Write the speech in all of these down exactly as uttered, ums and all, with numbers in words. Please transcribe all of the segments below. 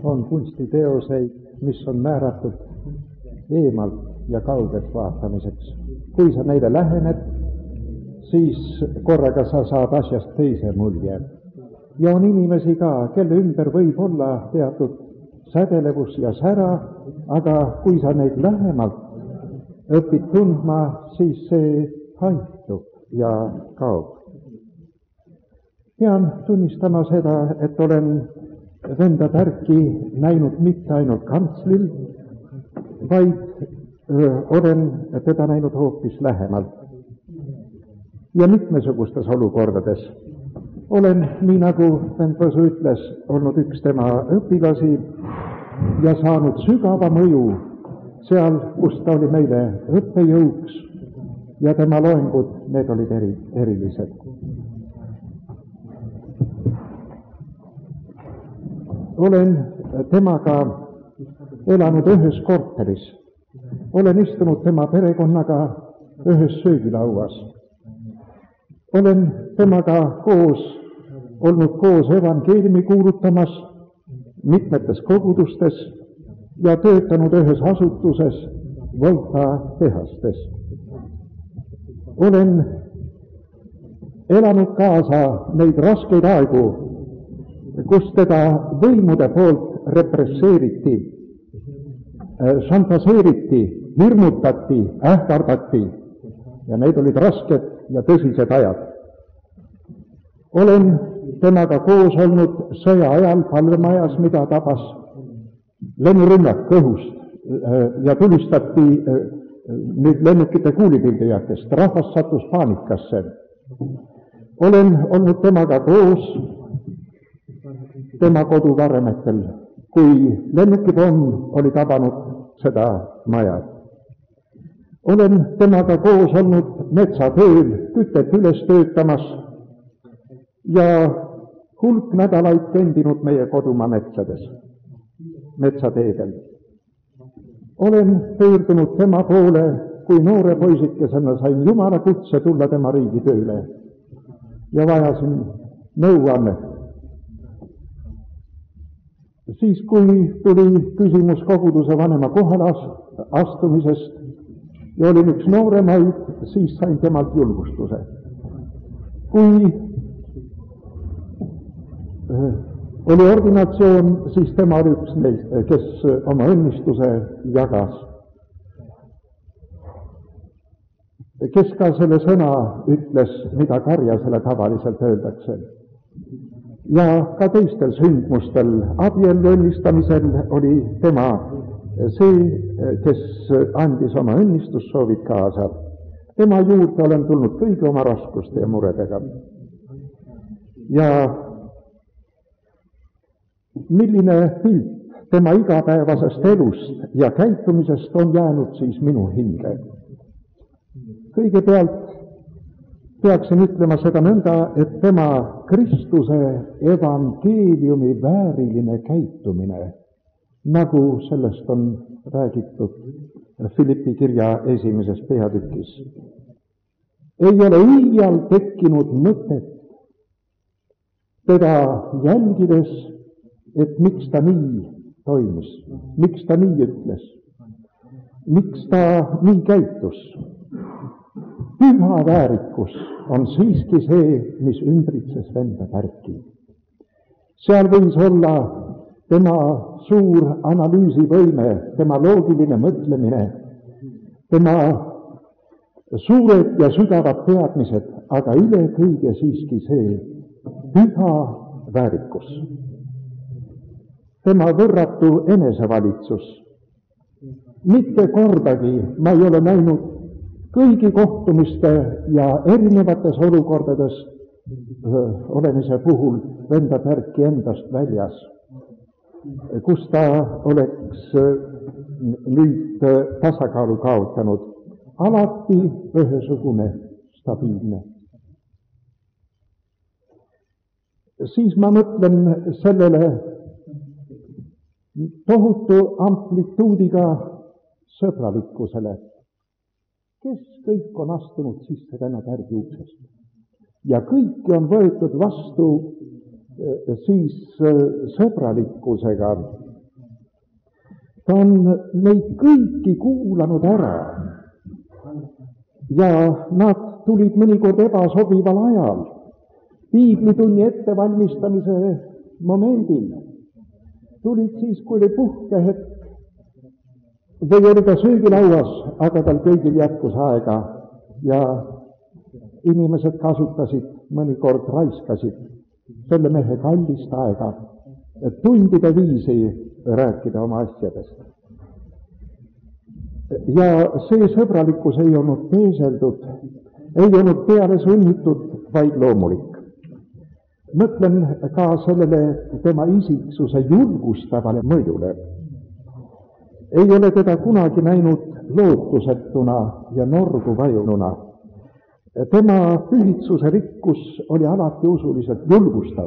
on kunstiteoseid, mis on määratud eemalt ja kaugelt vaatamiseks. kui sa neile lähened, siis korraga sa saad asjast teise mulje. ja on inimesi ka, kelle ümber võib olla teatud sädelevus ja sära, aga kui sa neid lähemalt õpid tundma, siis see haihtub ja kaob. pean tunnistama seda, et olen venda Tärki näinud mitte ainult kantslil, vaid öö, olen teda näinud hoopis lähemalt ja mitmesugustes olukordades. olen, nii nagu vend Võsu ütles, olnud üks tema õpilasi ja saanud sügava mõju seal, kus ta oli meile õppejõuks ja tema loengud, need olid eri, erilised. olen temaga elanud ühes korteris, olen istunud tema perekonnaga ühes söögilauas, olen temaga koos olnud koos evangeeliumi kuulutamas mitmetes kogudustes ja töötanud ühes asutuses Volta tehastes. olen elanud kaasa neid raskeid aegu, kus teda võimude poolt represseeriti, šantaseeriti, hirmutati, ähvardati ja need olid rasked ja tõsised ajad. olen temaga koos olnud sõja ajal palvemajas, mida tabas lennurünnak õhust ja tulistati nüüd lennukite kuulipildujatest, rahvas sattus paanikasse. olen olnud temaga koos tema koduvaremetel, kui lennukipomm oli tabanud seda maja. olen temaga koos olnud metsatööl, kütet üles töötamas ja hulk nädalaid kõndinud meie kodumaa metsades, metsateedel. olen pöördunud tema poole, kui noore poisikesena sain Jumala kutse tulla tema riigitööle ja vajasin nõuannet. siis, kui tuli küsimus koguduse vanema kohale astumisest ja olin üks nooremaid, siis sain temalt julgustuse. kui oli ordinatsioon, siis tema oli üks neist, kes oma õnnistuse jagas. kes ka selle sõna ütles, mida karjasele tavaliselt öeldakse. ja ka teistel sündmustel, abiellu õnnistamisel oli tema see, kes andis oma õnnistussoovid kaasa. tema juurde olen tulnud kõigi oma raskuste ja muredega. ja milline pilt tema igapäevasest elust ja käitumisest on jäänud siis minu hinge. kõigepealt peaksin ütlema seda nõnda, et tema Kristuse evangeeliumi vääriline käitumine, nagu sellest on räägitud Philippi kirja esimeses peatükis, ei ole iial tekkinud mõtet teda jälgides, et miks ta nii toimis, miks ta nii ütles, miks ta nii käitus. Püha väärikus on siiski see, mis ümbritses venda Tärki. seal võis olla tema suur analüüsivõime, tema loogiline mõtlemine, tema suured ja sügavad teadmised, aga üle kõige siiski see püha väärikus. tema võrratu enesevalitsus. mitte kordagi ma ei ole näinud kõigi kohtumiste ja erinevates olukordades öö, olemise puhul venda Tärki endast väljas, kus ta oleks nüüd tasakaalu kaotanud, alati ühesugune stabiilne. siis ma mõtlen sellele tohutu amplituudiga sõbralikkusele, kes kõik on astunud sisse venna Tärgi uksest ja kõiki on võetud vastu siis sõbralikkusega, ta on neid kõiki kuulanud ära ja nad tulid mõnikord ebasobival ajal, piiblitunni ettevalmistamise momendil, tulid siis, kui oli puhkehetk või oli ta söögilauas, aga tal kõigil jätkus aega ja inimesed kasutasid, mõnikord raiskasid selle mehe kallist aega, et tundide viisi rääkida oma asjadest. Ja see sõbralikkus ei olnud peeseldud, ei olnud peale sunnitud, vaid loomulik. Mõtlen ka sellele tema isiksuse julgustavale mõjule. Ei ole teda kunagi näinud lootusetuna ja norgu vajununa. Tema pühitsuse rikkus oli alati usuliselt julgustav,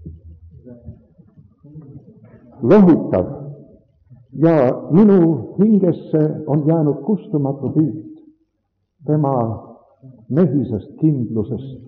lohutav ja minu hingesse on jäänud kustumatu pilt tema mehisest kindlusest,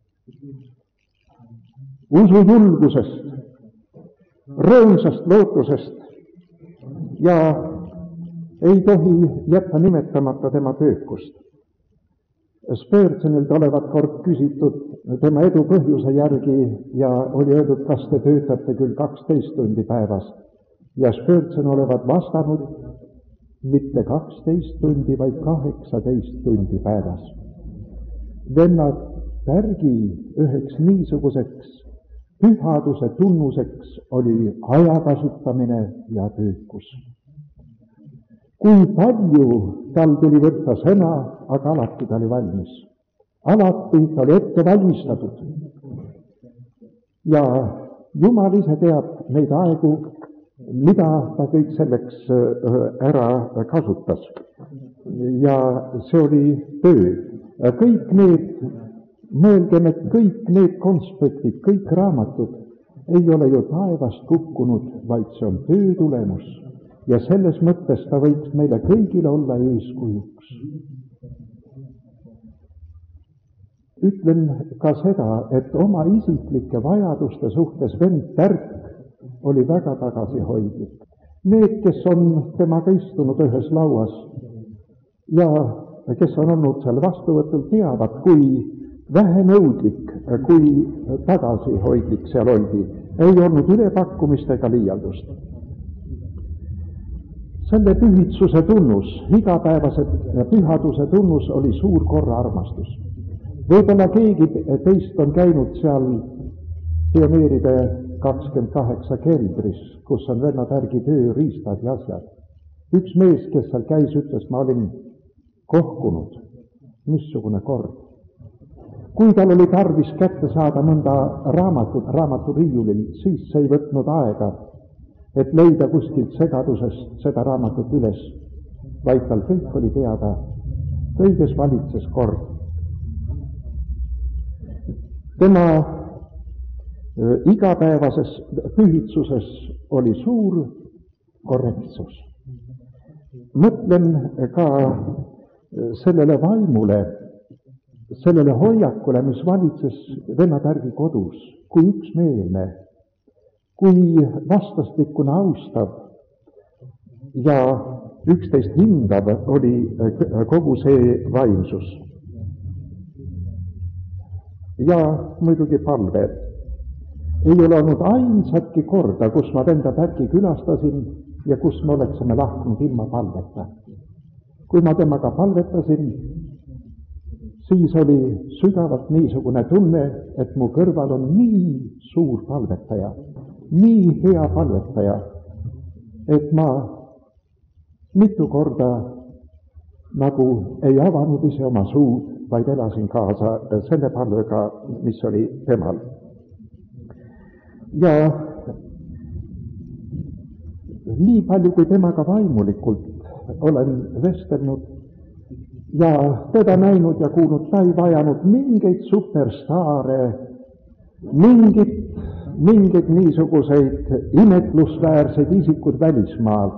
usujulgusest, rõõmsast lootusest ja ei tohi jätta nimetamata tema töökust. Spurgeonilt olevat kord küsitud tema edu põhjuse järgi ja oli öeldud, kas te töötate küll kaksteist tundi päevas. Ja Spurgeon olevat vastanud, mitte kaksteist tundi, vaid kaheksateist tundi päevas. Vennad Pärgi üheks niisuguseks pühaduse tunnuseks oli aja kasutamine ja töökus. Kui palju tal tuli võtta sõna, aga alati ta oli valmis. Alati ta oli ette valmistatud. Ja Jumal ise teab neid aegu, mida ta kõik selleks ära kasutas. Ja see oli töö. Kõik need, mõelgem, et kõik need konspektid, kõik raamatud ei ole ju taevast kukkunud, vaid see on töö tulemus. Ja selles mõttes ta võiks meile kõigile olla eeskujuks. Ütlen ka seda, et oma isiklike vajaduste suhtes vend Pärk oli väga tagasihoidlik. Need, kes on temaga istunud ühes lauas ja kes on olnud seal vastuvõtul, teavad, kui vähenõudlik, kui tagasihoidlik seal oldi. Ei olnud ülepakkumist ega liialdust. Selle pühitsuse tunnus, igapäevase pühaduse tunnus oli suur korraarmastus. Võib-olla keegi teist on käinud seal pioneeride kakskümmend kaheksa keldris, kus on Venna Pärgi tööriistad ja asjad. Üks mees, kes seal käis, ütles, ma olin kohkunud. Missugune kord. Kui tal oli tarvis kätte saada mõnda raamatut raamaturiiulil, siis see ei võtnud aega, et leida kuskilt segadusest seda raamatut üles, vaid tal kõik oli teada, kõiges valitses kord. Tema igapäevases pühitsuses oli suur korrektsus. Mõtlen ka sellele vaimule, sellele hoiakule, mis valitses Venna Pärgi kodus, kui üksmeelne, kui vastastikune austav ja üksteist hindav oli kogu see vaimsus. Ja muidugi palve. Ei ole olnud ainsatki korda, kus ma Venda Pärgi külastasin ja kus me oleksime lahkunud ilma palveta. Kui ma temaga palvetasin, siis oli sügavalt niisugune tunne, et mu kõrval on nii suur palvetaja, nii hea palvetaja, et ma mitu korda nagu ei avanud ise oma suud, vaid elasin kaasa selle palvega, mis oli temal. Ja nii palju kui temaga vaimulikult olen vestelnud ja teda näinud ja kuulnud, ta ei vajanud mingeid superstaare, mingit, mingeid niisuguseid imetlusväärseid isikud välismaalt,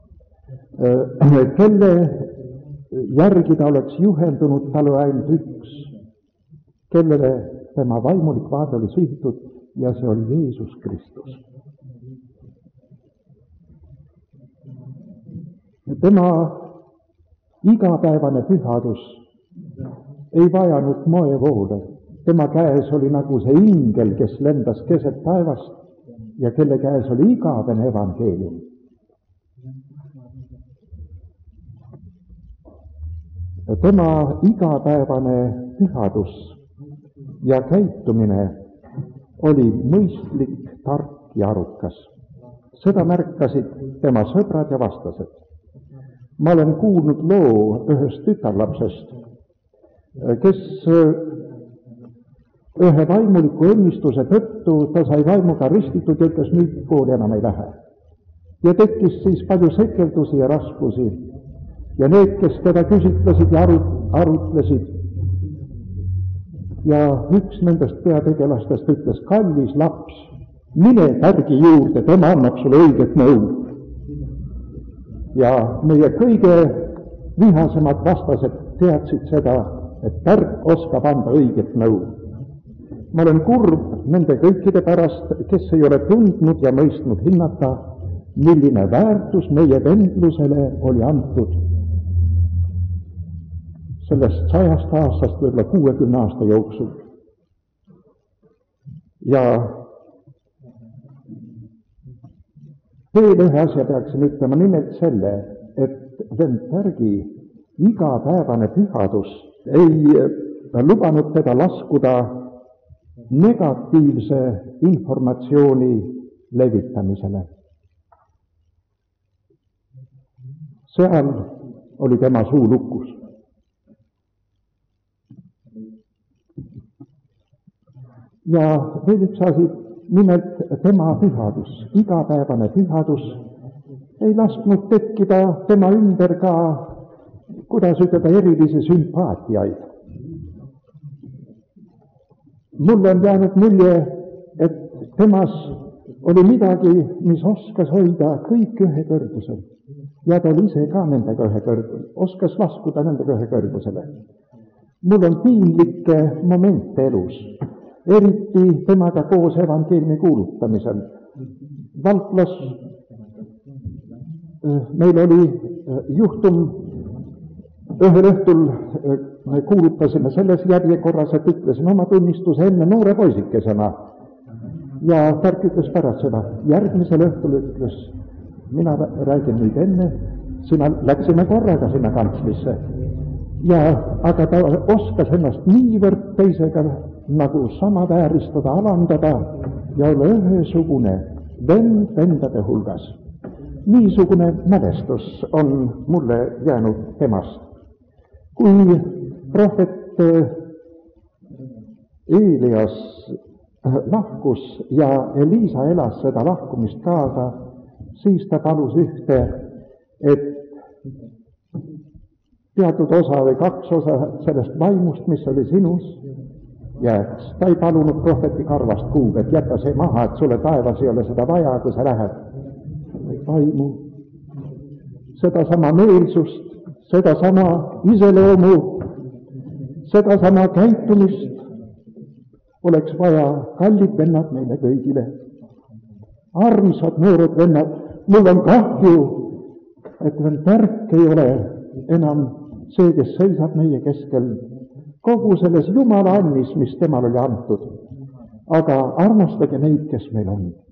kelle järgi ta oleks juhendunud, tal oli ainult üks, kellele tema vaimulik vaade oli sihitud ja see oli Jeesus Kristus. tema igapäevane pühadus ei vajanud moevoole. Tema käes oli nagu see ingel, kes lendas keset taevast ja kelle käes oli igavene evangeelium. Tema igapäevane pühadus ja käitumine oli mõistlik, tark ja arukas. Seda märkasid tema sõbrad ja vastased. Ma olen kuulnud loo ühest tütarlapsest, kes ühe vaimuliku õnnistuse tõttu ta sai vaimuga ristitud ja ütles, nüüd kooli enam ei lähe. Ja tekkis siis palju sekeldusi ja raskusi. Ja need, kes teda küsitlesid ja arut, arutlesid, ja üks nendest peategelastest ütles, kallis laps, mine tärgi juurde, tema annab sulle õiget nõu. Ja meie kõige vihasemad vastased teadsid seda, et tärk oskab anda õiget nõu. Ma olen kurb nende kõikide pärast, kes ei ole tundnud ja mõistnud hinnata, milline väärtus meie vendlusele oli antud sellest sajast aastast võib-olla kuuekümne aasta jooksul. Ja veel ühe asja peaksin ütlema, nimelt selle, et vend Tärgi igapäevane pühadus ei lubanud teda laskuda negatiivse informatsiooni levitamisele. Seal oli tema suu lukus. Ja veel üks asi, nimelt tema pühadus, igapäevane pühadus ei lasknud tekkida tema ümber ka, kuidas ütelda, erilisi sümpaatiaid. Mulle on jäänud mulje, et temas oli midagi, mis oskas hoida kõik ühe kõrgusel. Ja ta oli ise ka nendega ühe kõrgusel, oskas laskuda nendega ühe kõrgusele. Mul on piinlikke momente elus, eriti temaga koos evangeeliumi kuulutamisel. Valklas meil oli juhtum, ühel õhtul kuulutasime selles järjekorras, et ütlesin oma tunnistuse enne noore poisikesena. Ja Tärk ütles pärast seda, järgmisel õhtul ütles, mina räägin nüüd enne, sina läksime korraga sinna kantslisse. Ja, aga ta oskas ennast niivõrd teisega nagu samavääristada, alandada ja olla ühesugune vend vendade hulgas. Niisugune mälestus on mulle jäänud temast. Kui prohvet Eelias lahkus ja Elisa elas seda lahkumist kaasa, siis ta palus ühte, et teatud osa või kaks osa sellest vaimust, mis oli sinus, jääks. Ta ei palunud prohveti karvast kuub, et jäta see maha, et sulle taevas ei ole seda vaja, kui sa lähed. Vaimu, sedasama meelsust, sedasama iseloomu, sedasama käitumist oleks vaja, kallid vennad meile kõigile. Armsad noored vennad, mul on kahju, et veel Tärk ei ole enam see, kes seisab meie keskel kogu selles Jumala annis, mis temal oli antud. Aga armastage neid, kes meil on.